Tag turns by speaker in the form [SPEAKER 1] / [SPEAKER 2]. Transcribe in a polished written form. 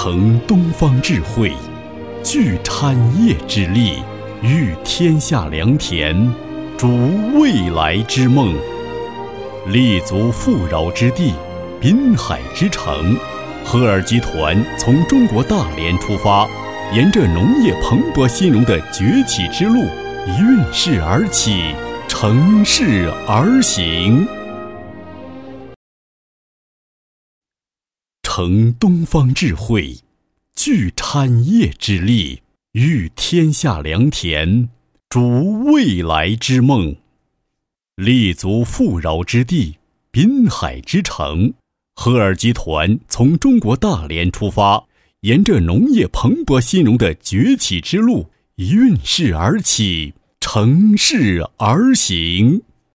[SPEAKER 1] 承东方智慧，聚产业之力，育天下良田，筑未来之梦。立足富饶之地，滨海之城，赫尔集团从中国大连出发，沿着农业蓬勃兴荣的崛起之路，运势而起，乘势而行。承东方智慧，聚产业之力，育天下良田，筑未来之梦。立足富饶之地，滨海之城，赫尔集团从中国大连出发，沿着农业蓬勃兴荣的崛起之路，运势而起，乘势而行。